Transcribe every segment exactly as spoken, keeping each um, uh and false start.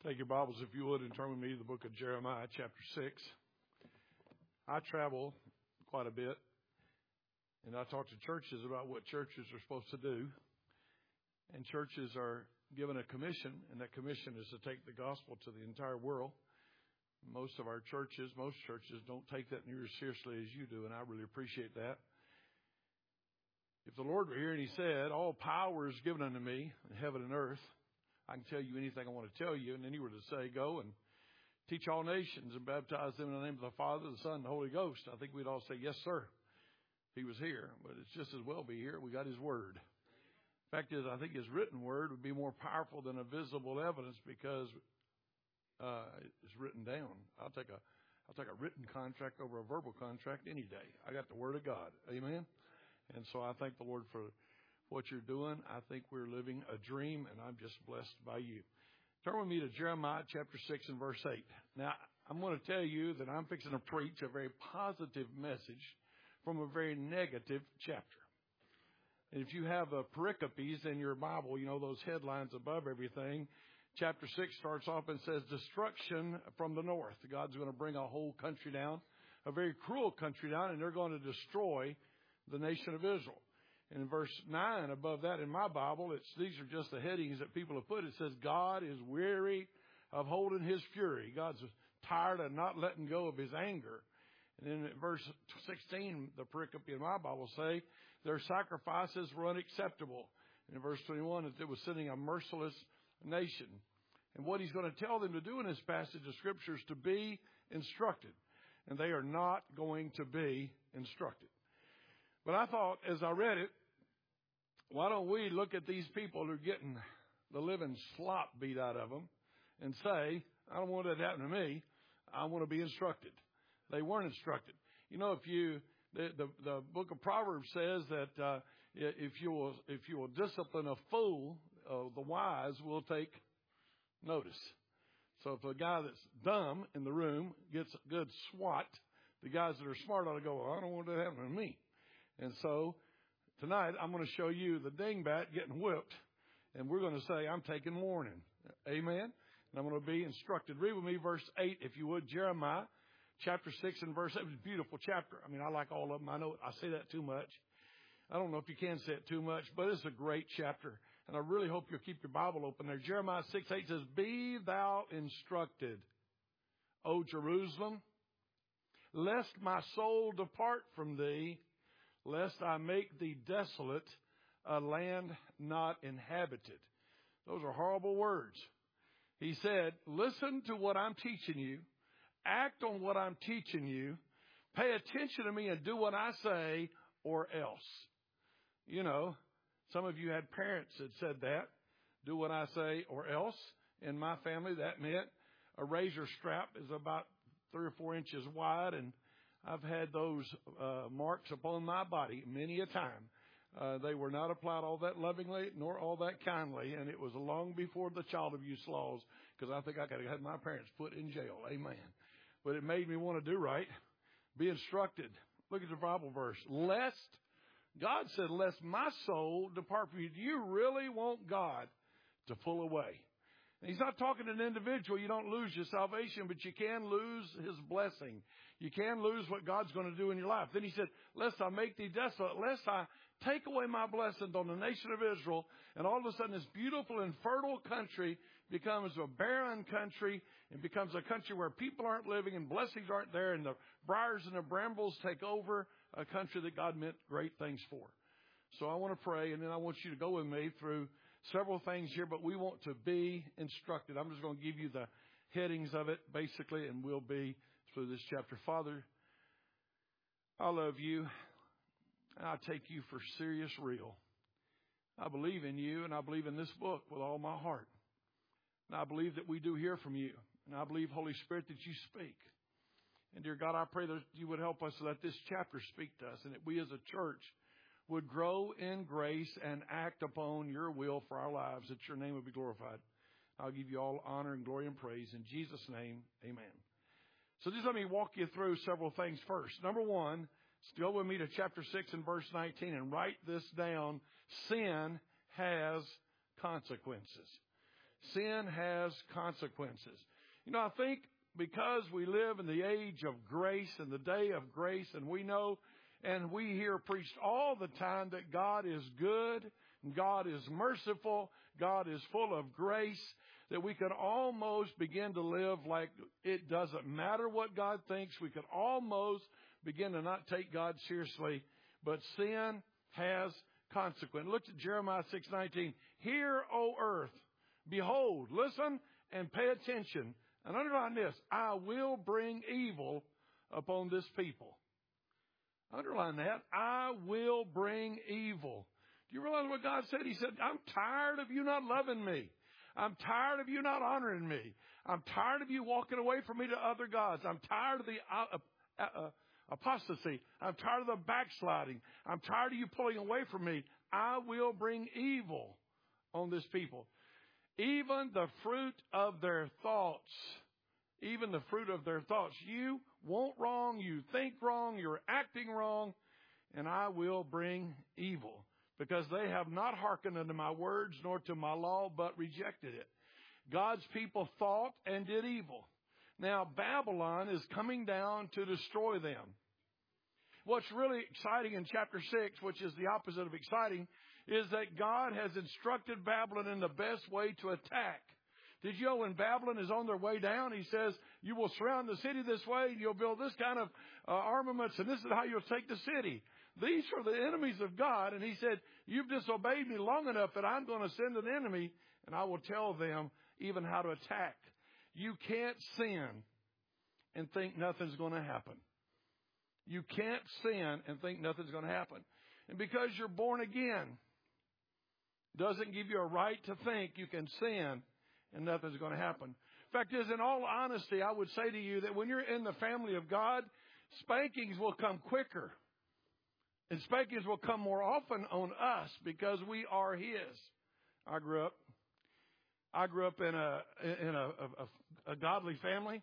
Take your Bibles, if you would, and turn with me to the book of Jeremiah, chapter six. I travel quite a bit, and I talk to churches about what churches are supposed to do. And churches are given a commission, and that commission is to take the gospel to the entire world. Most of our churches, most churches don't take that near as seriously as you do, and I really appreciate that. If the Lord were here and He said, all power is given unto me in heaven and earth, I can tell you anything I want to tell you, and then He were to say, go and teach all nations and baptize them in the name of the Father, the Son, and the Holy Ghost, I think we'd all say, yes, sir, if He was here. But it's just as well be here. We got His Word. The fact is, I think His written Word would be more powerful than a visible evidence because uh, it's written down. I'll take a I'll take a written contract over a verbal contract any day. I got the Word of God. Amen? And so I thank the Lord for what you're doing. I think we're living a dream, and I'm just blessed by you. Turn with me to Jeremiah chapter six and verse eight. Now, I'm going to tell you that I'm fixing to preach a very positive message from a very negative chapter. And if you have a pericopes in your Bible, you know those headlines above everything. Chapter six starts off and says, destruction from the north. God's going to bring a whole country down, a very cruel country down, and they're going to destroy the nation of Israel. And in verse nine, above that in my Bible, it's these are just the headings that people have put. It says, God is weary of holding His fury. God's tired of not letting go of His anger. And then in verse sixteen, the pericope in my Bible say, their sacrifices were unacceptable. And in verse twenty-one, that it was sending a merciless nation. And what He's going to tell them to do in this passage of Scripture is to be instructed. And they are not going to be instructed. But I thought, as I read it, why don't we look at these people who are getting the living slop beat out of them and say, I don't want that to happen to me. I want to be instructed. They weren't instructed. You know, if you, the, the, the book of Proverbs says that uh, if you will, if you will discipline a fool, uh, the wise will take notice. So if a guy that's dumb in the room gets a good swat, the guys that are smart ought to go, well, I don't want that to happen to me. And so tonight I'm going to show you the dingbat getting whipped, and we're going to say, I'm taking warning. Amen? And I'm going to be instructed. Read with me verse eight, if you would, Jeremiah chapter six and verse eight. It's a beautiful chapter. I mean, I like all of them. I know I say that too much. I don't know if you can say it too much, but it's a great chapter. And I really hope you'll keep your Bible open there. Jeremiah six eight says, be thou instructed, O Jerusalem, lest my soul depart from thee, lest I make thee desolate, a land not inhabited. Those are horrible words. He said, listen to what I'm teaching you. Act on what I'm teaching you. Pay attention to me and do what I say or else. You know, some of you had parents that said that. Do what I say or else. In my family, that meant a razor strap is about three or four inches wide, and I've had those uh, marks upon my body many a time. Uh, they were not applied all that lovingly nor all that kindly, and it was long before the child abuse laws, because I think I could have had my parents put in jail. Amen. But it made me want to do right. Be instructed. Look at the Bible verse. Lest, God said, lest my soul depart from you. Do you really want God to pull away? And He's not talking to an individual. You don't lose your salvation, but you can lose His blessing. You can lose what God's going to do in your life. Then He said, lest I make thee desolate, lest I take away my blessings on the nation of Israel, and all of a sudden this beautiful and fertile country becomes a barren country and becomes a country where people aren't living and blessings aren't there, and the briars and the brambles take over a country that God meant great things for. So I want to pray, and then I want you to go with me through several things here, but we want to be instructed. I'm just going to give you the headings of it, basically, and we'll be through this chapter. Father, I love you. I take you for serious real. I believe in you, and I believe in this book with all my heart. And I believe that we do hear from you. And I believe, Holy Spirit, that you speak. And, dear God, I pray that you would help us to let this chapter speak to us, and that we as a church would grow in grace and act upon your will for our lives, that your name would be glorified. I'll give you all honor and glory and praise. In Jesus' name, amen. So just let me walk you through several things first. Number one, go with me to chapter six and verse nineteen and write this down. Sin has consequences. sin has consequences. You know, I think because we live in the age of grace and the day of grace, and we know and we hear preached all the time that God is good, God is merciful, God is full of grace, that we could almost begin to live like it doesn't matter what God thinks. We could almost begin to not take God seriously. But sin has consequence. Look at Jeremiah six nineteen. Hear, O earth, behold, listen, and pay attention. And underline this, I will bring evil upon this people. Underline that. I will bring evil. Do you realize what God said? He said, I'm tired of you not loving me. I'm tired of you not honoring me. I'm tired of you walking away from me to other gods. I'm tired of the uh, uh, uh, apostasy. I'm tired of the backsliding. I'm tired of you pulling away from me. I will bring evil on this people. Even the fruit of their thoughts. Even the fruit of their thoughts. You want wrong. You think wrong. You're acting wrong. And I will bring evil. Because they have not hearkened unto my words, nor to my law, but rejected it. God's people thought and did evil. Now, Babylon is coming down to destroy them. What's really exciting in chapter six, which is the opposite of exciting, is that God has instructed Babylon in the best way to attack. Did you know when Babylon is on their way down, he says, you will surround the city this way, and you'll build this kind of uh, armaments, and this is how you'll take the city. These are the enemies of God. And he said, you've disobeyed me long enough that I'm going to send an enemy, and I will tell them even how to attack. You can't sin and think nothing's going to happen. You can't sin and think nothing's going to happen. And because you're born again, doesn't give you a right to think you can sin and nothing's going to happen. Fact is, in all honesty, I would say to you that when you're in the family of God, spankings will come quicker. And spankings will come more often on us because we are His. I grew up, I grew up in a in a, a, a godly family.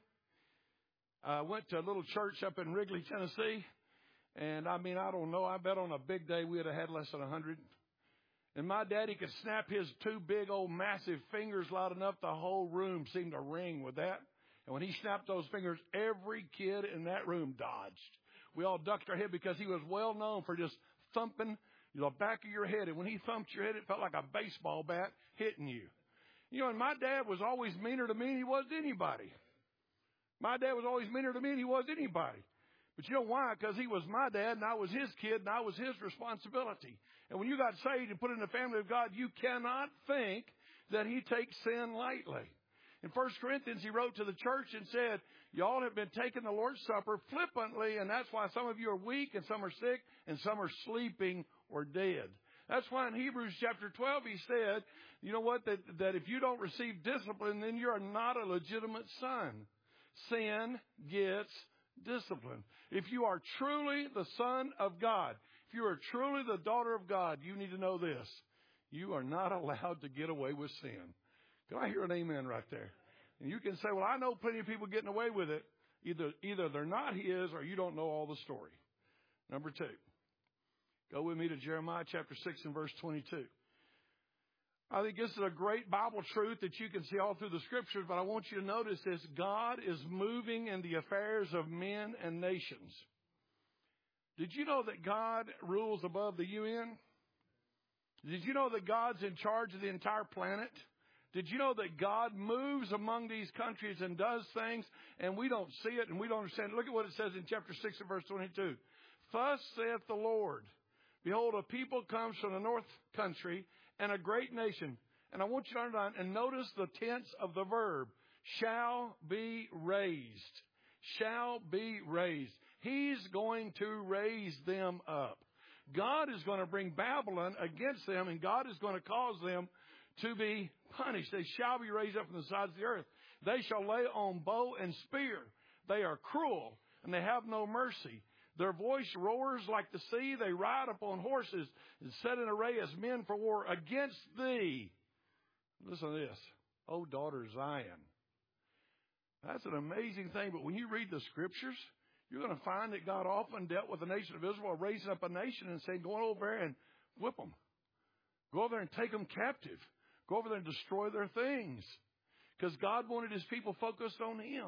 I went to a little church up in Wrigley, Tennessee, and I mean I don't know. I bet on a big day we'd have had less than a hundred. And my daddy could snap his two big old massive fingers loud enough the whole room seemed to ring with that. And when he snapped those fingers, every kid in that room dodged. We all ducked our head because he was well known for just thumping the back of your head. And when he thumped your head, it felt like a baseball bat hitting you. You know, and my dad was always meaner to me than he was to anybody. My dad was always meaner to me than he was to anybody. But you know why? Because he was my dad and I was his kid and I was his responsibility. And when you got saved and put in the family of God, you cannot think that he takes sin lightly. In First Corinthians, he wrote to the church and said, y'all have been taking the Lord's Supper flippantly, and that's why some of you are weak and some are sick and some are sleeping or dead. That's why in Hebrews chapter twelve, he said, you know what, that, that if you don't receive discipline, then you're not a legitimate son. Sin gets discipline. If you are truly the son of God, if you are truly the daughter of God, you need to know this. You are not allowed to get away with sin. Can I hear an amen right there? And you can say, well, I know plenty of people getting away with it. Either, either they're not his or you don't know all the story. Number two. Go with me to Jeremiah chapter six and verse twenty-two. I think this is a great Bible truth that you can see all through the scriptures, but I want you to notice this. God is moving in the affairs of men and nations. Did you know that God rules above the U N? Did you know that God's in charge of the entire planet? Did you know that God moves among these countries and does things and we don't see it and we don't understand it? Look at what it says in chapter six and verse twenty-two. Thus saith the Lord, behold, a people comes from the north country and a great nation. And I want you to underline and notice the tense of the verb, shall be raised. Shall be raised. He's going to raise them up. God is going to bring Babylon against them, and God is going to cause them to be punished. They shall be raised up from the sides of the earth. They shall lay on bow and spear. They are cruel, and they have no mercy. Their voice roars like the sea. They ride upon horses and set in array as men for war against thee. Listen to this. O daughter Zion. That's an amazing thing. But when you read the scriptures, you're going to find that God often dealt with the nation of Israel, raising up a nation and saying, go over there and whip them. Go over there and take them captive. Go over there and destroy their things. Because God wanted his people focused on him.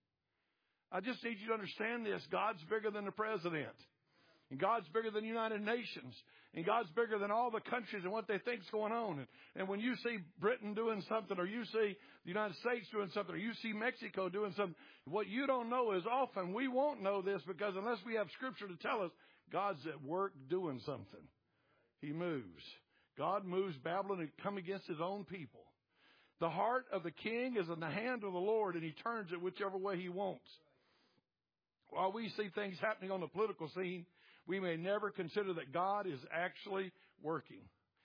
I just need you to understand this. God's bigger than the president. And God's bigger than the United Nations. And God's bigger than all the countries and what they think is going on. And, and when you see Britain doing something, or you see the United States doing something, or you see Mexico doing something, what you don't know is often we won't know this, because unless we have Scripture to tell us, God's at work doing something. He moves. God moves Babylon to come against his own people. The heart of the king is in the hand of the Lord, and he turns it whichever way he wants. While we see things happening on the political scene, we may never consider that God is actually working.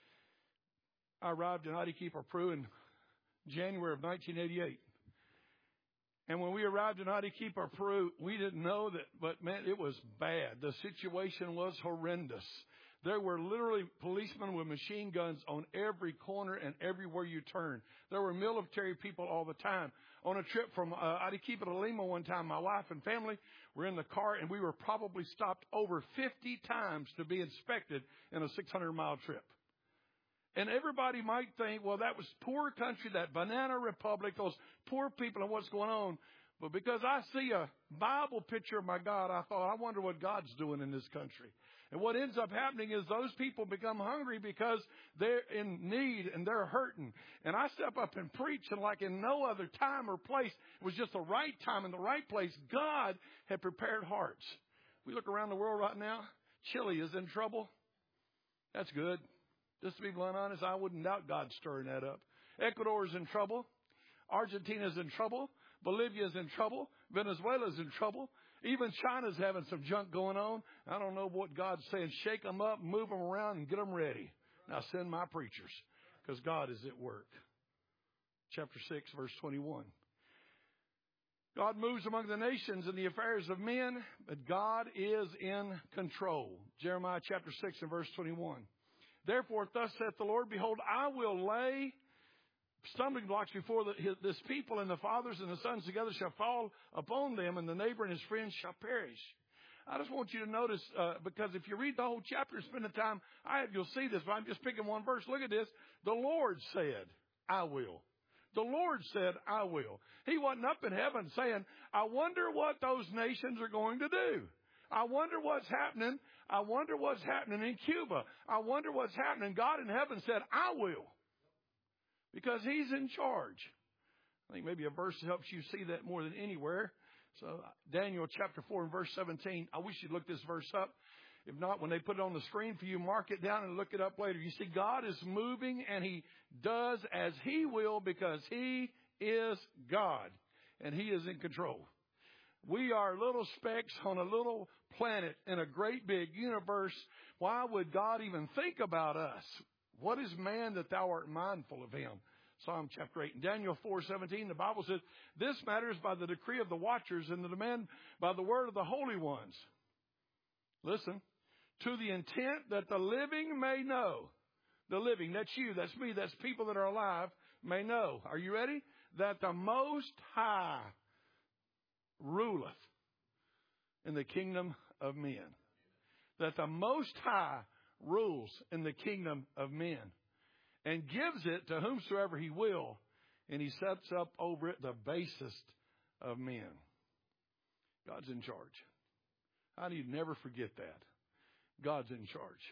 I arrived in Arequipa, Peru in January of nineteen eighty-eight. And when we arrived in Arequipa, Peru, we didn't know that, but man, it was bad. The situation was horrendous. There were literally policemen with machine guns on every corner and everywhere you turn. There were military people all the time. On a trip from uh, Arequipa to Lima one time, my wife and family were in the car, and we were probably stopped over fifty times to be inspected in a six hundred mile trip. And everybody might think, well, that was poor country, that banana republic, those poor people and what's going on. But because I see a Bible picture of my God, I thought, I wonder what God's doing in this country. And what ends up happening is those people become hungry because they're in need and they're hurting. And I step up and preach, and like in no other time or place, it was just the right time and the right place. God had prepared hearts. We look around the world right now. Chile is in trouble. That's good. Just to be blunt honest, I wouldn't doubt God stirring that up. Ecuador is in trouble. Argentina is in trouble. Bolivia is in trouble. Venezuela is in trouble. Even China's having some junk going on. I don't know what God's saying. Shake them up, move them around, and get them ready. Now send my preachers, because God is at work. Chapter six, verse twenty-one. God moves among the nations in the affairs of men, but God is in control. Jeremiah chapter six and verse twenty-one. Therefore, thus saith the Lord, behold, I will lay stumbling blocks before the, his, this people, and the fathers and the sons together shall fall upon them, and the neighbor and his friends shall perish. I just want you to notice, uh, because if you read the whole chapter and spend the time I have, you'll see this, but I'm just picking one verse. Look at this. The Lord said, I will. The Lord said, I will. He wasn't up in heaven saying, I wonder what those nations are going to do. I wonder what's happening. I wonder what's happening in Cuba. I wonder what's happening. God in heaven said, I will. Because he's in charge. I think maybe a verse helps you see that more than anywhere. So Daniel chapter four and verse seventeen. I wish you'd look this verse up. If not, when they put it on the screen for you, mark it down and look it up later. You see, God is moving, and he does as he will, because he is God and he is in control. We are little specks on a little planet in a great big universe. Why would God even think about us? What is man that thou art mindful of him? Psalm chapter eight. In Daniel four seventeen, the Bible says, this matter is by the decree of the watchers, and the demand by the word of the holy ones. Listen, to the intent that the living may know. The living, that's you, that's me, that's people that are alive, may know. Are you ready? That the Most High ruleth in the kingdom of men. That the Most High rules in the kingdom of men, and gives it to whomsoever he will, and he sets up over it the basest of men. God's in charge. I need to never forget that. God's in charge.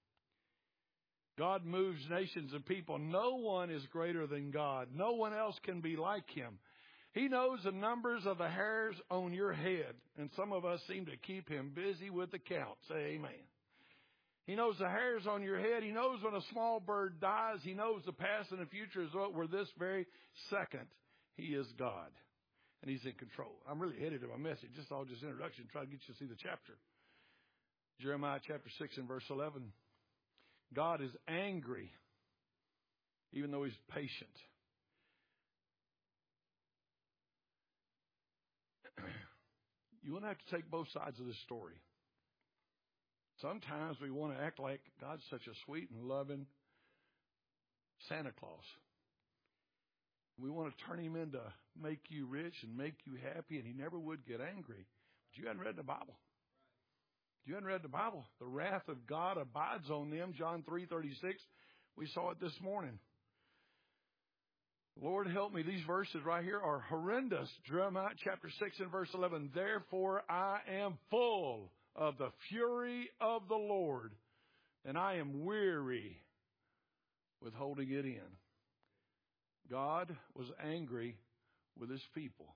God moves nations and people. No one is greater than God. No one else can be like him. He knows the numbers of the hairs on your head, and some of us seem to keep him busy with the count. Say amen. He knows the hairs on your head. He knows when a small bird dies. He knows the past and the future is what we're this very second. He is God, and he's in control. I'm really headed to my message. Just all just introduction, try to get you to see the chapter. Jeremiah chapter six and verse eleven. God is angry, even though he's patient. You won't have to take both sides of this story. Sometimes we want to act like God's such a sweet and loving Santa Claus. We want to turn him into make you rich and make you happy, and he never would get angry. But you hadn't read the Bible. You hadn't read the Bible. The wrath of God abides on them, John three thirty-six. We saw it this morning. Lord, help me. These verses right here are horrendous. Jeremiah chapter six and verse eleven. Therefore I am full of the fury of the Lord, and I am weary with holding it in. God was angry with his people.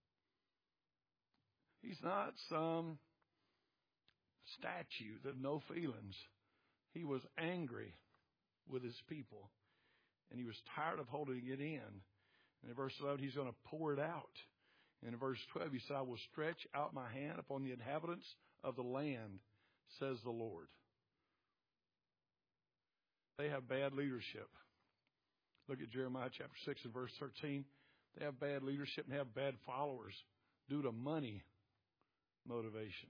He's not some statue that no feelings. He was angry with his people, and he was tired of holding it in. And in verse eleven, he's going to pour it out. And in verse twelve, he said, I will stretch out my hand upon the inhabitants of the land, says the Lord. They have bad leadership. Look at Jeremiah chapter six and verse thirteen. They have bad leadership and have bad followers due to money motivation.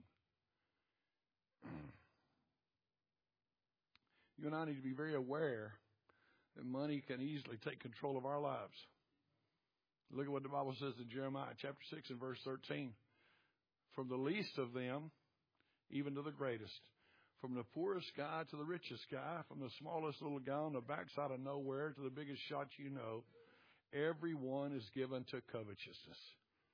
You and I need to be very aware that money can easily take control of our lives. Look at what the Bible says in Jeremiah chapter six and verse thirteen. From the least of them, even to the greatest. From the poorest guy to the richest guy, from the smallest little guy on the backside of nowhere to the biggest shot you know, everyone is given to covetousness.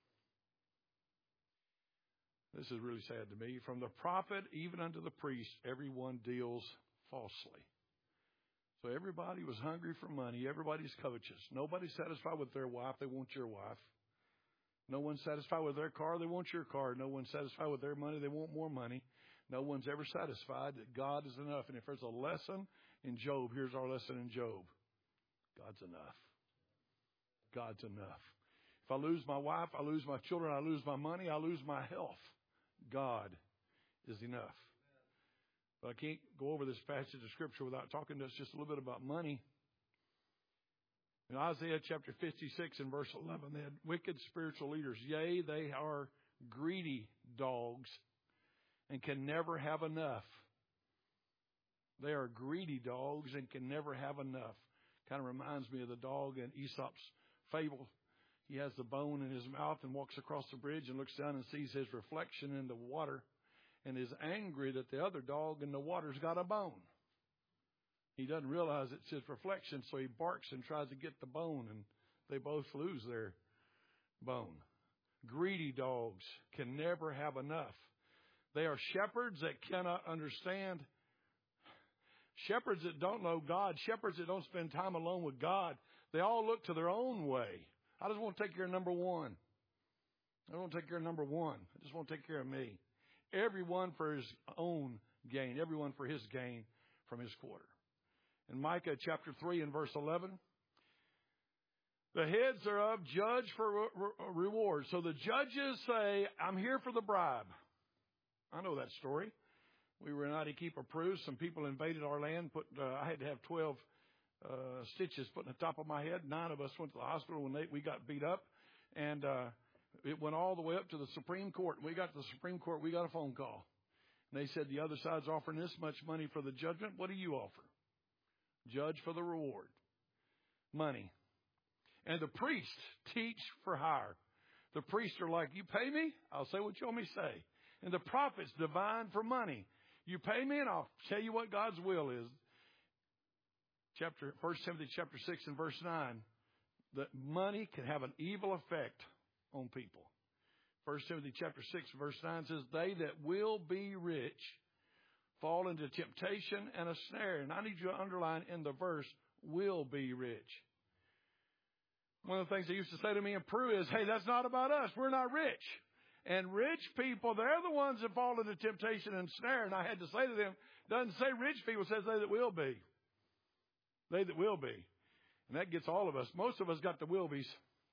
This is really sad to me. From the prophet even unto the priest, everyone deals falsely. So everybody was hungry for money. Everybody's covetous. Nobody's satisfied with their wife. They want your wife. No one's satisfied with their car. They want your car. No one's satisfied with their money. They want more money. No one's ever satisfied that God is enough. And if there's a lesson in Job, here's our lesson in Job. God's enough. God's enough. If I lose my wife, I lose my children, I lose my money, I lose my health. God is enough. But I can't go over this passage of Scripture without talking to us just a little bit about money. In Isaiah chapter fifty-six and verse eleven, they had wicked spiritual leaders. Yea, they are greedy dogs and can never have enough. They are greedy dogs and can never have enough. Kind of reminds me of the dog in Aesop's fable. He has the bone in his mouth and walks across the bridge and looks down and sees his reflection in the water and is angry that the other dog in the water's got a bone. He doesn't realize it's his reflection, so he barks and tries to get the bone, and they both lose their bone. Greedy dogs can never have enough. They are shepherds that cannot understand. Shepherds that don't know God. Shepherds that don't spend time alone with God. They all look to their own way. I just want to take care of number one. I don't want to take care of number one. I just want to take care of me. Everyone for his own gain. Everyone for his gain from his quarter. In Micah chapter three and verse eleven, the heads thereof judge for re- re- reward. So the judges say, I'm here for the bribe. I know that story. We were in I D Keep approved. Some people invaded our land. Put uh, I had to have twelve uh, stitches put in the top of my head. Nine of us went to the hospital when they, we got beat up. And uh, it went all the way up to the Supreme Court. We got to the Supreme Court. We got a phone call. And they said, the other side's offering this much money for the judgment. What do you offer? Judge for the reward. Money. And the priests teach for hire. The priests are like, you pay me, I'll say what you want me to say. And the prophets divine for money. You pay me and I'll tell you what God's will is. Chapter First Timothy chapter six and verse nine. That money can have an evil effect on people. First Timothy chapter six verse nine says, they that will be rich fall into temptation and a snare. And I need you to underline in the verse, will be rich. One of the things they used to say to me in Peru is, hey, that's not about us. We're not rich. And rich people, they're the ones that fall into temptation and snare. And I had to say to them, doesn't say rich people, it says they that will be. They that will be. And that gets all of us. Most of us got the will be's.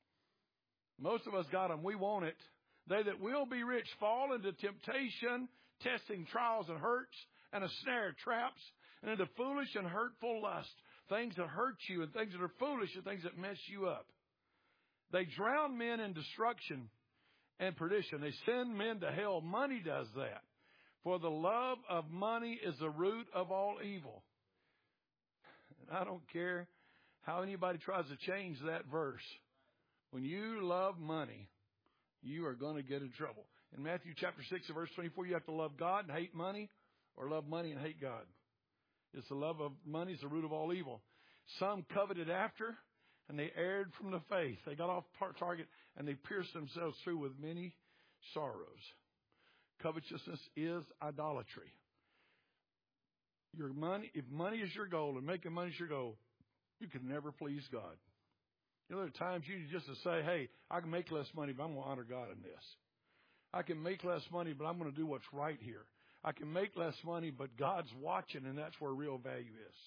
Most of us got them. We want it. They that will be rich fall into temptation, testing, trials, and hurts, and a snare, traps, and into foolish and hurtful lust. Things that hurt you and things that are foolish and things that mess you up. They drown men in destruction and perdition. They send men to hell. Money does that. For the love of money is the root of all evil. And I don't care how anybody tries to change that verse. When you love money, you are going to get in trouble. In Matthew chapter six and verse twenty-four, you have to love God and hate money, or love money and hate God. It's the love of money is the root of all evil. Some coveted after, and they erred from the faith. They got off target, and they pierced themselves through with many sorrows. Covetousness is idolatry. Your money, if money is your goal and making money is your goal, you can never please God. You know, there are times you just to say, hey, I can make less money, but I'm going to honor God in this. I can make less money, but I'm going to do what's right here. I can make less money, but God's watching, and that's where real value is.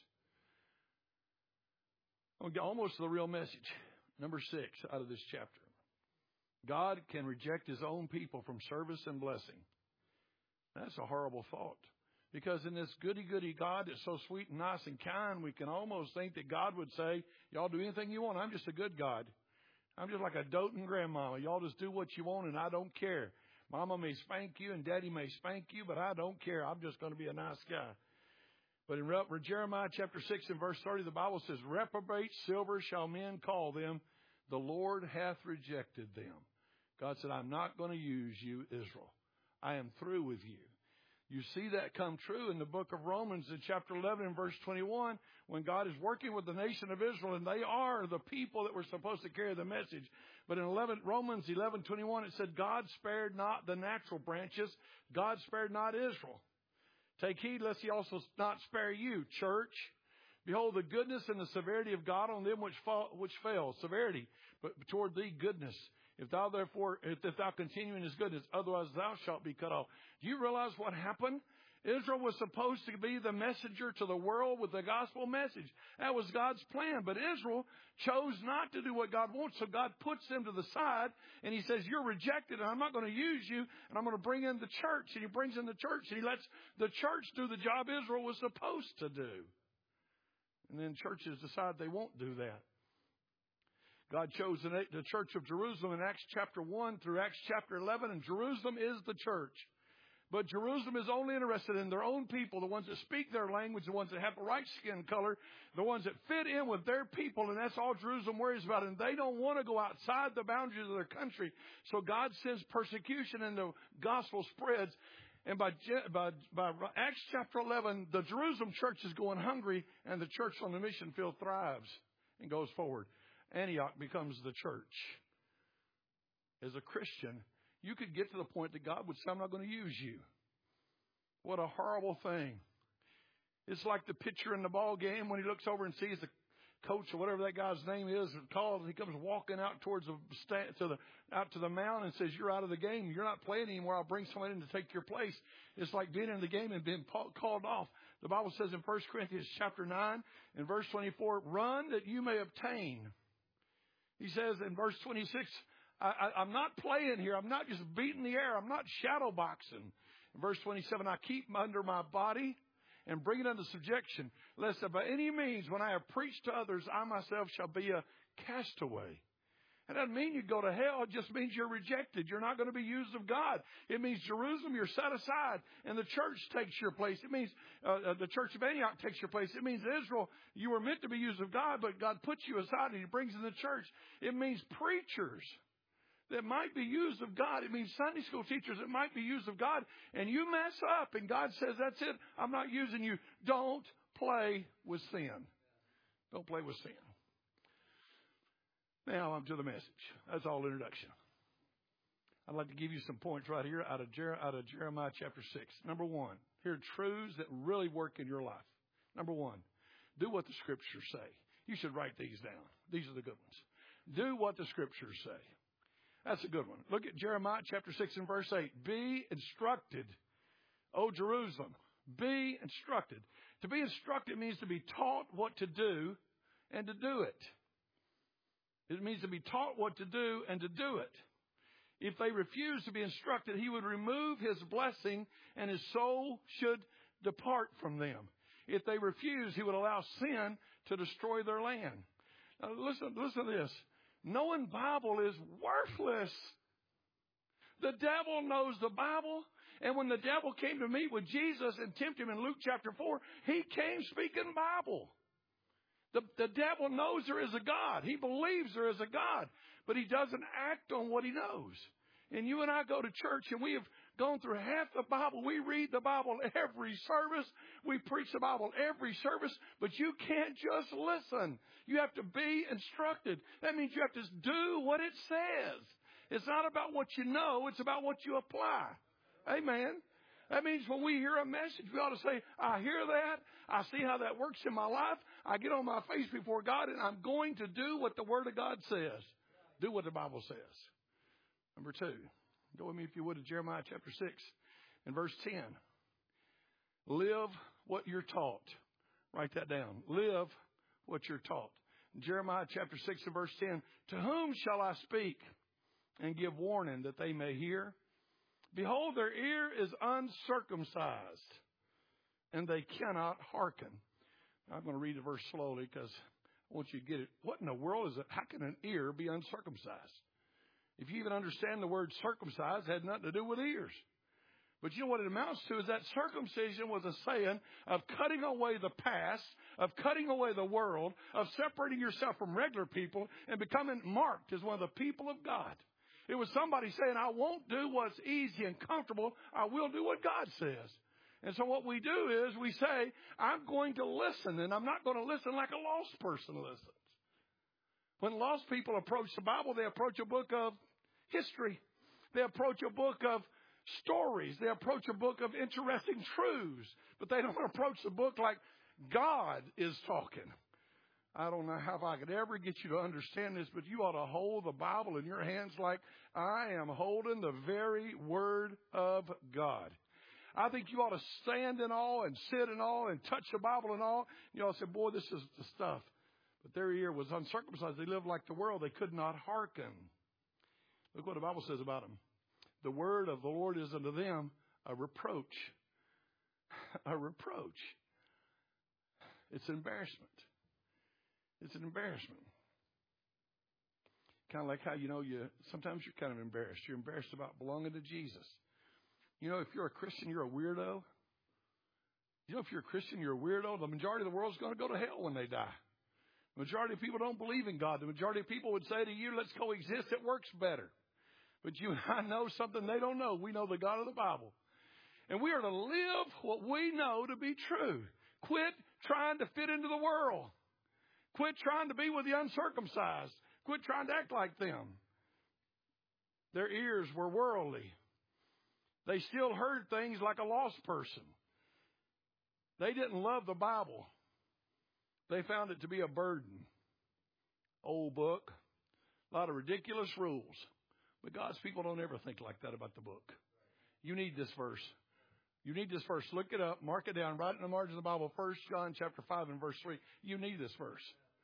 Almost the real message. Number six out of this chapter. God can reject his own people from service and blessing. That's a horrible thought. Because in this goody-goody God that's so sweet and nice and kind, we can almost think that God would say, y'all do anything you want. I'm just a good God. I'm just like a doting grandmama. Y'all just do what you want, and I don't care. Mama may spank you and Daddy may spank you, but I don't care. I'm just going to be a nice guy. But in Jeremiah chapter six and verse thirty, the Bible says, reprobate silver shall men call them. The Lord hath rejected them. God said, I'm not going to use you, Israel. I am through with you. You see that come true in the book of Romans in chapter eleven and verse twenty-one, when God is working with the nation of Israel, and they are the people that were supposed to carry the message. But in Romans eleven twenty-one, it said, God spared not the natural branches. God spared not Israel. Take heed lest he also not spare you, church. Behold the goodness and the severity of God on them which fall, which fail. Severity, but toward thee goodness. If thou therefore, if, if thou continue in his goodness, otherwise thou shalt be cut off. Do you realize what happened? Israel was supposed to be the messenger to the world with the gospel message. That was God's plan. But Israel chose not to do what God wants. So God puts them to the side and he says, you're rejected and I'm not going to use you. And I'm going to bring in the church. And he brings in the church and he lets the church do the job Israel was supposed to do. And then churches decide they won't do that. God chose the church of Jerusalem in Acts chapter one through Acts chapter eleven. And Jerusalem is the church. But Jerusalem is only interested in their own people, the ones that speak their language, the ones that have the right skin color, the ones that fit in with their people, and that's all Jerusalem worries about. And they don't want to go outside the boundaries of their country. So God sends persecution and the gospel spreads. And by, by, by Acts chapter eleven, the Jerusalem church is going hungry, and the church on the mission field thrives and goes forward. Antioch becomes the church. As a Christian, you could get to the point that God would say, I'm not going to use you. What a horrible thing. It's like the pitcher in the ball game when he looks over and sees the coach or whatever that guy's name is called, and he comes walking out towards the stand, to the out to the mound and says, you're out of the game. You're not playing anymore. I'll bring someone in to take your place. It's like being in the game and being called off. The Bible says in First Corinthians chapter nine and verse twenty-four, run that you may obtain. He says in verse twenty-six, I, I, I'm not playing here. I'm not just beating the air. I'm not shadow boxing. In verse twenty-seven, I keep under my body and bring it under subjection, lest by any means when I have preached to others, I myself shall be a castaway. That doesn't mean you go to hell. It just means you're rejected. You're not going to be used of God. It means Jerusalem, you're set aside, and the church takes your place. It means uh, the church of Antioch takes your place. It means Israel, you were meant to be used of God, but God puts you aside and he brings in the church. It means preachers that might be used of God. It means Sunday school teachers that might be used of God. And you mess up and God says, that's it. I'm not using you. Don't play with sin. Don't play with sin. Now I'm to the message. That's all introduction. I'd like to give you some points right here out of, Jer- out of Jeremiah chapter six. Number one, here are truths that really work in your life. Number one, do what the scriptures say. You should write these down. These are the good ones. Do what the scriptures say. That's a good one. Look at Jeremiah chapter six and verse eight. Be instructed, O Jerusalem. Be instructed. To be instructed means to be taught what to do and to do it. It means to be taught what to do and to do it. If they refuse to be instructed, he would remove his blessing and his soul should depart from them. If they refuse, he would allow sin to destroy their land. Now listen, listen to this. Knowing Bible is worthless. The devil knows the Bible. And when the devil came to meet with Jesus and tempt him in Luke chapter four, he came speaking Bible. The, the devil knows there is a God. He believes there is a God, but he doesn't act on what he knows. And you and I go to church, and we have gone through half the Bible. We read the Bible every service. We preach the Bible every service. But you can't just listen. You have to be instructed. That means you have to do what it says. It's not about what you know. It's about what you apply. Amen. That means when we hear a message, we ought to say, I hear that. I see how that works in my life. I get on my face before God, and I'm going to do what the Word of God says. Do what the Bible says. Number two, go with me if you would to Jeremiah chapter six and verse ten. Live what you're taught. Write that down. Live what you're taught. Jeremiah chapter six and verse ten. To whom shall I speak and give warning that they may hear? Behold, their ear is uncircumcised, and they cannot hearken. I'm going to read the verse slowly because I want you to get it. What in the world is it? How can an ear be uncircumcised? If you even understand the word circumcised, it had nothing to do with ears. But you know what it amounts to is that circumcision was a saying of cutting away the past, of cutting away the world, of separating yourself from regular people and becoming marked as one of the people of God. It was somebody saying, I won't do what's easy and comfortable. I will do what God says. And so what we do is we say, I'm going to listen, and I'm not going to listen like a lost person listens. When lost people approach the Bible, they approach a book of history. They approach a book of stories. They approach a book of interesting truths. But they don't approach the book like God is talking. I don't know how I could ever get you to understand this, but you ought to hold the Bible in your hands like I am holding the very Word of God. I think you ought to stand in awe and sit in awe and touch the Bible and all. You ought to say, boy, this is the stuff. But their ear was uncircumcised. They lived like the world. They could not hearken. Look what the Bible says about them. The word of the Lord is unto them a reproach. A reproach. It's an embarrassment. It's an embarrassment. Kind of like how, you know, you sometimes you're kind of embarrassed. You're embarrassed about belonging to Jesus. You know, if you're a Christian, you're a weirdo. You know, if you're a Christian, you're a weirdo. The majority of the world's going to go to hell when they die. The majority of people don't believe in God. The majority of people would say to you, let's coexist. It works better. But you and I know something they don't know. We know the God of the Bible. And we are to live what we know to be true. Quit trying to fit into the world. Quit trying to be with the uncircumcised. Quit trying to act like them. Their ears were worldly. They still heard things like a lost person. They didn't love the Bible. They found it to be a burden. Old book. A lot of ridiculous rules. But God's people don't ever think like that about the book. You need this verse. You need this verse. Look it up. Mark it down. Write it in the margin of the Bible. First John chapter five and verse three. You need this verse.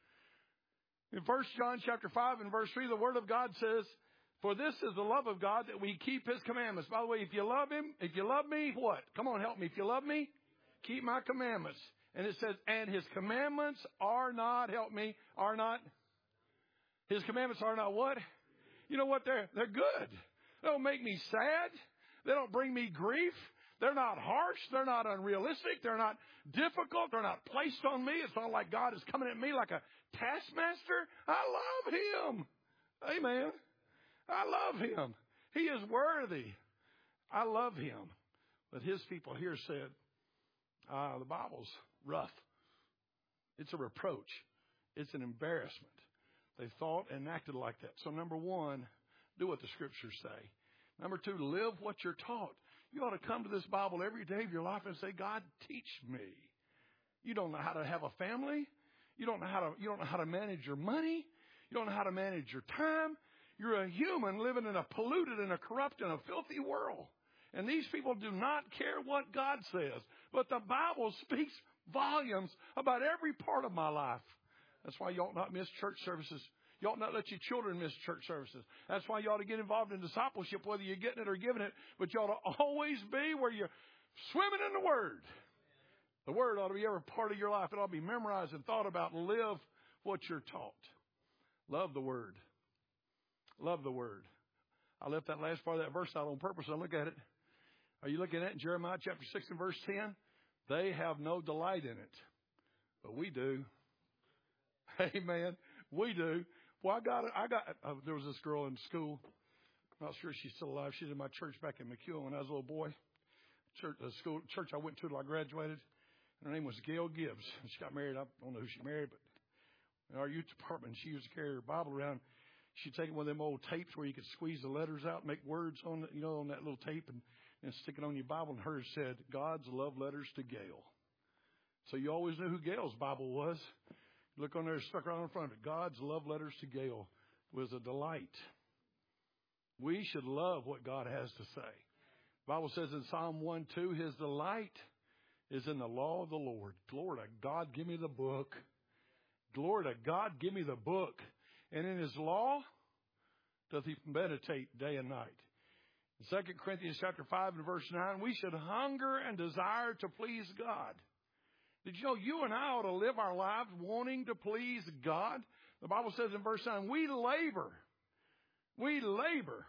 In First John chapter five and verse three, the Word of God says, for this is the love of God, that we keep His commandments. By the way, if you love Him, if you love me, what? Come on, help me. If you love me, keep my commandments. And it says, and His commandments are not, help me, are not, His commandments are not what? You know what? They're, they're good. They don't make me sad. They don't bring me grief. They're not harsh. They're not unrealistic. They're not difficult. They're not placed on me. It's not like God is coming at me like a taskmaster. I love Him. Amen. I love Him. He is worthy. I love Him. But His people here said, ah, the Bible's rough. It's a reproach. It's an embarrassment. They thought and acted like that. So number one, do what the Scriptures say. Number two, live what you're taught. You ought to come to this Bible every day of your life and say, God, teach me. You don't know how to have a family. You don't know how to, you don't know how to manage your money. You don't know how to manage your time. You're a human living in a polluted and a corrupt and a filthy world. And these people do not care what God says. But the Bible speaks volumes about every part of my life. That's why you ought not miss church services. You ought not let your children miss church services. That's why you ought to get involved in discipleship, whether you're getting it or giving it. But you ought to always be where you're swimming in the Word. The Word ought to be every part of your life. It ought to be memorized and thought about. Live what you're taught. Love the Word. Love the Word. I left that last part of that verse out on purpose. I look at it. Are you looking at it in Jeremiah chapter six and verse ten? They have no delight in it, but we do. Amen. We do. Well, I got it. I got. Uh, there was this girl in school. I'm not sure she's still alive. She's in my church back in McEwen when I was a little boy. Church, the school, church I went to till I graduated. Her name was Gail Gibbs. And she got married. I don't know who she married, but in our youth department, she used to carry her Bible around. She'd take one of them old tapes where you could squeeze the letters out, and make words on it, you know, on that little tape, and, and stick it on your Bible. And hers said, God's love letters to Gail. So you always knew who Gail's Bible was. Look on there, stuck right on front of it. God's love letters to Gail was a delight. We should love what God has to say. The Bible says in Psalm one two, His delight is in the law of the Lord. Glory to God, give me the book. Glory to God, give me the book. And in His law doth He meditate day and night. In Second Corinthians chapter five and verse nine, we should hunger and desire to please God. Did you know you and I ought to live our lives wanting to please God? The Bible says in verse nine, we labor. We labor,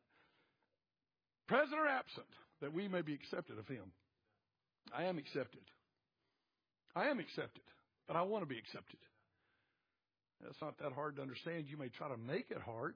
present or absent, that we may be accepted of Him. I am accepted. I am accepted, but I want to be accepted. That's not that hard to understand. You may try to make it hard.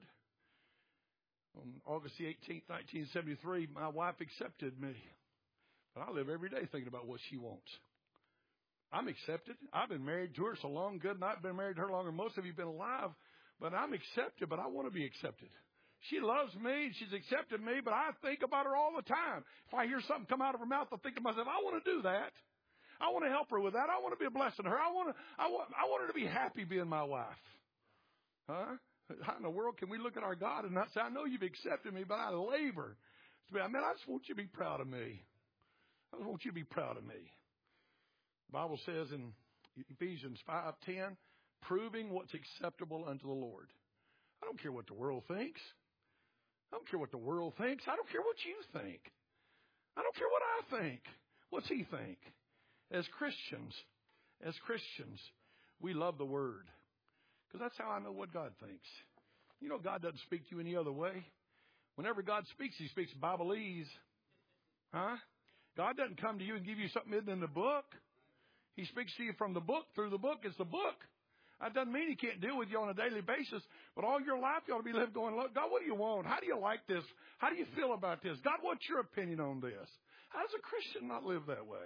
On August the eighteenth, nineteen seventy-three, my wife accepted me. But I live every day thinking about what she wants. I'm accepted. I've been married to her so long, good, and I've been married to her longer than most of you have been alive. But I'm accepted, but I want to be accepted. She loves me, and she's accepted me, but I think about her all the time. If I hear something come out of her mouth, I think to myself, I want to do that. I want to help her with that. I want to be a blessing to her. I want to, I want, I want her to be happy being my wife. Huh? How in the world can we look at our God and not say, I know you've accepted me, but I labor. I mean, I just want you to be proud of me. I just want you to be proud of me. The Bible says in Ephesians five ten, proving what's acceptable unto the Lord. I don't care what the world thinks. I don't care what the world thinks. I don't care what you think. I don't care what I think. What's he think? As Christians, as Christians, we love the Word. Because that's how I know what God thinks. You know, God doesn't speak to you any other way. Whenever God speaks, He speaks Bibleese. Huh? God doesn't come to you and give you something hidden in the book. He speaks to you from the book, through the book. It's the book. That doesn't mean He can't deal with you on a daily basis, but all your life you ought to be living going, look, God, what do you want? How do you like this? How do you feel about this? God, what's your opinion on this? How does a Christian not live that way?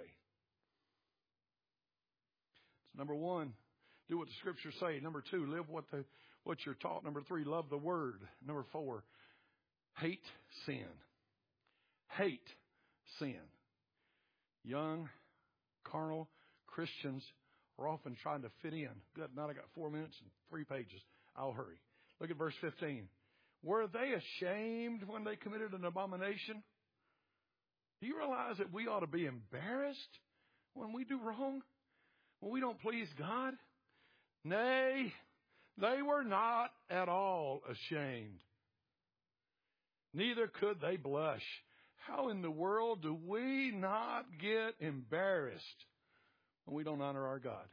So number one, do what the Scriptures say. Number two, live what the what you're taught. Number three, love the Word. Number four, hate sin. Hate sin. Young, carnal Christians are often trying to fit in. Good. Now I got four minutes and three pages. I'll hurry. Look at verse fifteen. Were they ashamed when they committed an abomination? Do you realize that we ought to be embarrassed when we do wrong? When we don't please God? Nay, they were not at all ashamed. Neither could they blush. How in the world do we not get embarrassed when we don't honor our God?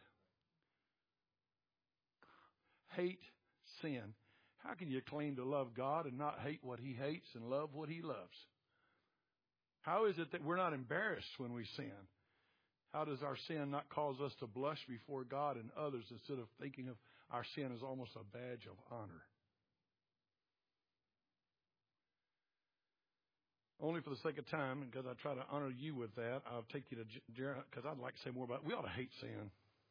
Hate sin. How can you claim to love God and not hate what He hates and love what He loves? How is it that we're not embarrassed when we sin? How does our sin not cause us to blush before God and others instead of thinking of our sin as almost a badge of honor? Only for the sake of time, and because I try to honor you with that, I'll take you to Jeremiah, because I'd like to say more about it. We ought to hate sin.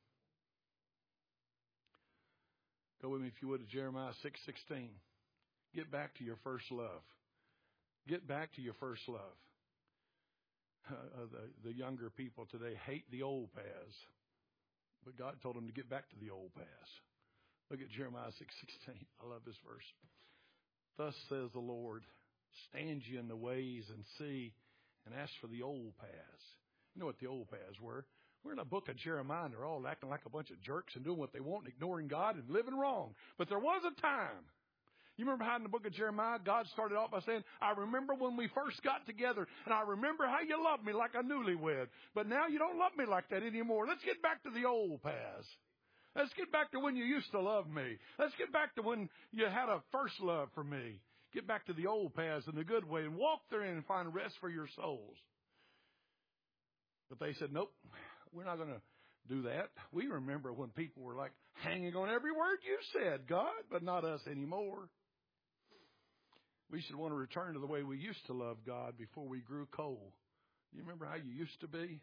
Go with me, if you would, to Jeremiah six sixteen. Get back to your first love. Get back to your first love. Uh, the, the younger people today hate the old paths, but God told them to get back to the old paths. Look at Jeremiah six sixteen. I love this verse. Thus says the Lord, stand ye in the ways and see, and ask for the old paths. You know what the old paths were? We're in a book of Jeremiah, and they're all acting like a bunch of jerks and doing what they want and ignoring God and living wrong. But there was a time. You remember how in the book of Jeremiah, God started off by saying, I remember when we first got together, and I remember how you loved me like a newlywed. But now you don't love me like that anymore. Let's get back to the old paths. Let's get back to when you used to love me. Let's get back to when you had a first love for me. Get back to the old paths in the good way and walk therein and find rest for your souls. But they said, nope, we're not going to do that. We remember when people were like hanging on every word you said, God, but not us anymore. We should want to return to the way we used to love God before we grew cold. You remember how you used to be?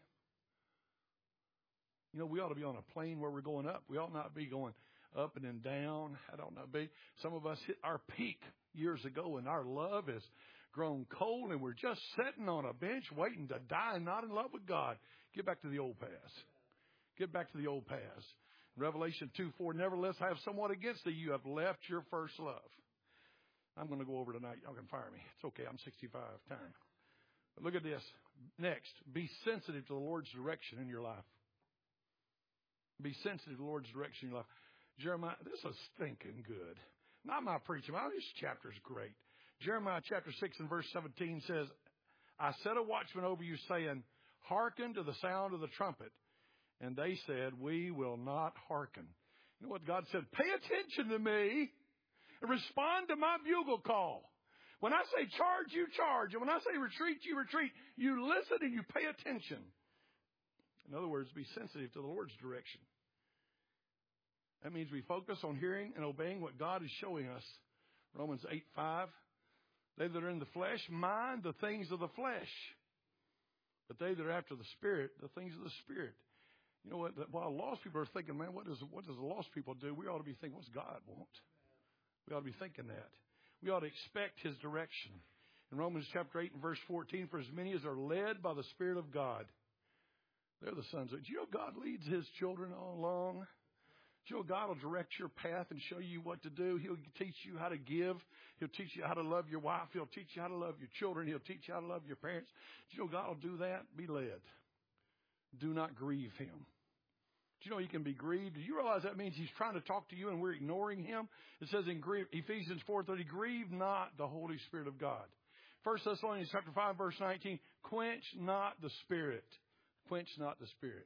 You know, we ought to be on a plane where we're going up. We ought not be going up and then down. I ought not be. Some of us hit our peak years ago, and our love has grown cold, and we're just sitting on a bench waiting to die and not in love with God. Get back to the old paths. Get back to the old paths. Revelation two four, nevertheless, I have somewhat against thee. You have left your first love. I'm going to go over tonight. Y'all can fire me. It's okay. I'm sixty-five. Time. But look at this. Next, be sensitive to the Lord's direction in your life. Be sensitive to the Lord's direction in your life. Jeremiah, this is stinking good. Not my preaching. My this chapter is great. Jeremiah chapter six and verse seventeen says, I set a watchman over you, saying, hearken to the sound of the trumpet. And they said, we will not hearken. You know what God said? Pay attention to me and respond to my bugle call. When I say charge, you charge. And when I say retreat, you retreat. You listen and you pay attention. In other words, be sensitive to the Lord's direction. That means we focus on hearing and obeying what God is showing us. Romans eight five. They that are in the flesh mind the things of the flesh. But they that are after the Spirit, the things of the Spirit. You know what? While lost people are thinking, man, what does, what does the lost people do? We ought to be thinking, what's God want? We ought to be thinking that. We ought to expect His direction. In Romans chapter eight and verse fourteen, for as many as are led by the Spirit of God, they're the sons of. Do you know God leads His children all along? Do you know God will direct your path and show you what to do? He'll teach you how to give. He'll teach you how to love your wife. He'll teach you how to love your children. He'll teach you how to love your parents. Do you know God will do that? Be led. Do not grieve Him. Do you know you can be grieved? Do you realize that means He's trying to talk to you and we're ignoring Him? It says in Ephesians four thirty, grieve not the Holy Spirit of God. First Thessalonians chapter five, verse nineteen, quench not the Spirit. Quench not the Spirit.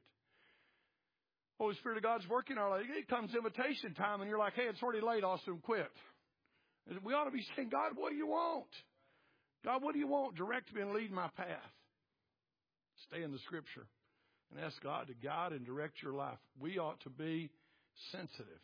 Holy Spirit of God's working our life. It comes invitation time and you're like, hey, it's already late, Austin, quit. We ought to be saying, God, what do you want? God, what do you want? Direct me and lead my path. Stay in the Scripture. And ask God to guide and direct your life. We ought to be sensitive.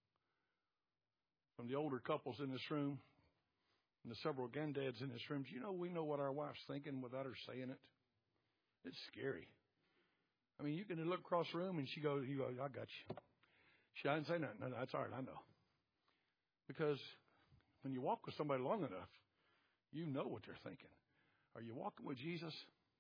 From the older couples in this room and the several granddads in this room, do you know we know what our wife's thinking without her saying it? It's scary. I mean, you can look across the room and she goes, you go, I got you. She doesn't say nothing. No, no, that's all right, I know. Because when you walk with somebody long enough, you know what they're thinking. Are you walking with Jesus?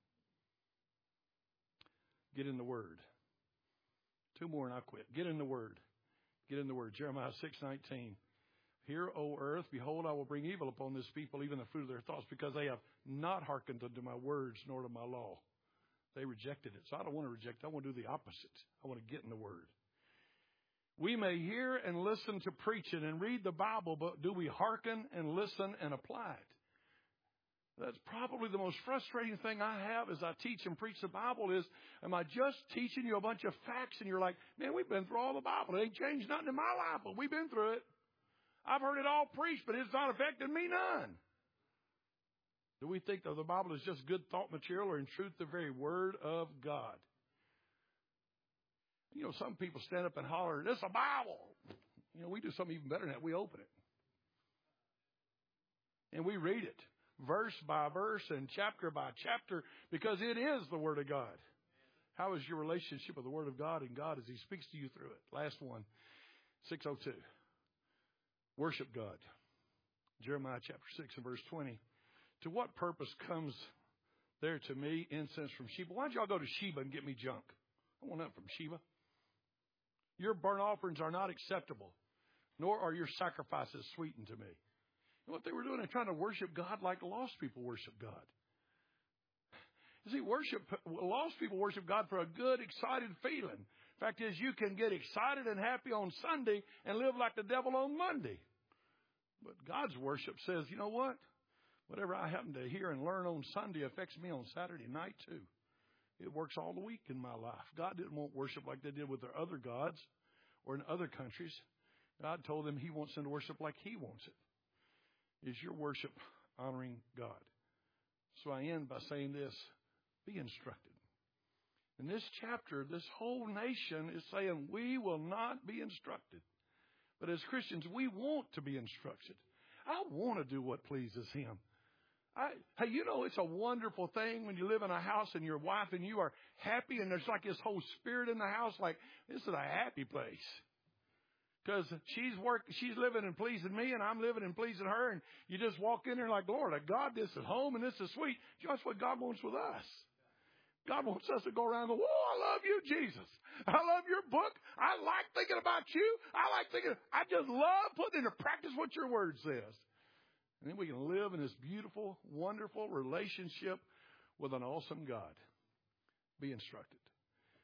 Get in the Word. Two more and I'll quit. Get in the Word. Get in the Word. Jeremiah six nineteen. Hear, O earth, behold, I will bring evil upon this people, even the fruit of their thoughts, because they have not hearkened unto my words, nor to my law. They rejected it. So I don't want to reject it. I want to do the opposite. I want to get in the Word. We may hear and listen to preaching and read the Bible, but do we hearken and listen and apply it? That's probably the most frustrating thing I have as I teach and preach the Bible is, am I just teaching you a bunch of facts and you're like, man, we've been through all the Bible. It ain't changed nothing in my life, but we've been through it. I've heard it all preached, but it's not affected me none. Do we think that the Bible is just good thought material or in truth the very Word of God? You know, some people stand up and holler, this is a Bible. You know, we do something even better than that. We open it. And we read it. Verse by verse and chapter by chapter, because it is the Word of God. How is your relationship with the Word of God and God as He speaks to you through it? Last one, six oh two. Worship God. Jeremiah chapter six and verse twenty. To what purpose comes there to me incense from Sheba? Why don't y'all go to Sheba and get me junk? I want nothing from Sheba. Your burnt offerings are not acceptable, nor are your sacrifices sweetened to me. What they were doing, they're trying to worship God like lost people worship God. You see, worship, lost people worship God for a good, excited feeling. Fact is, you can get excited and happy on Sunday and live like the devil on Monday. But God's worship says, you know what? Whatever I happen to hear and learn on Sunday affects me on Saturday night too. It works all the week in my life. God didn't want worship like they did with their other gods or in other countries. God told them He wants them to worship like He wants it. Is your worship honoring God? So I end by saying this. Be instructed. In this chapter, this whole nation is saying we will not be instructed. But as Christians, we want to be instructed. I want to do what pleases Him. I, hey, you know, it's a wonderful thing when you live in a house and your wife and you are happy and there's like this whole spirit in the house, like this is a happy place. Because she's work, she's living and pleasing me and I'm living and pleasing her. And you just walk in there like, Lord, God, this is home and this is sweet. That's what God wants with us. God wants us to go around and go, oh, I love you, Jesus. I love your book. I like thinking about you. I like thinking, I just love putting into practice what your word says. And then we can live in this beautiful, wonderful relationship with an awesome God. Be instructed.